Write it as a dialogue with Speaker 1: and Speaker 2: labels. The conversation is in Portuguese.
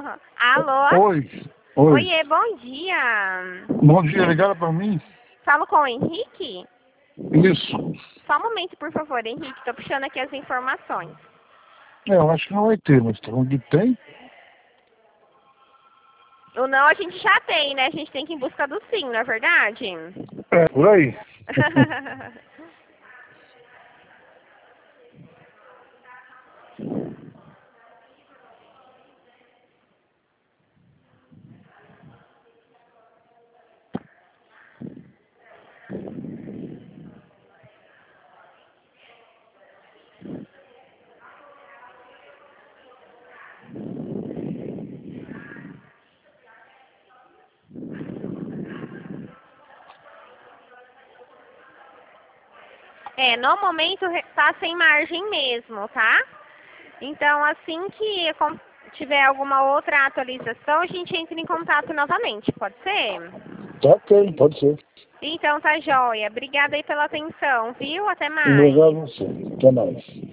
Speaker 1: Alô?
Speaker 2: Oi. Oi.
Speaker 1: Oiê, bom dia.
Speaker 2: Bom dia, ligaram para mim?
Speaker 1: Falo com o Henrique?
Speaker 2: Isso.
Speaker 1: Só um momento, por favor, Henrique. Tô puxando aqui as informações.
Speaker 2: Eu acho que não vai ter, mas onde tem?
Speaker 1: O não a gente já tem, né? A gente tem que ir em busca do sim, não é verdade?
Speaker 2: É, por aí.
Speaker 1: No momento tá sem margem mesmo, tá? Então, assim que tiver alguma outra atualização, a gente entra em contato novamente, pode ser?
Speaker 2: Tá ok, pode ser.
Speaker 1: Então tá joia. Obrigada aí pela atenção, viu? Até mais.
Speaker 2: Obrigado a você. Até mais.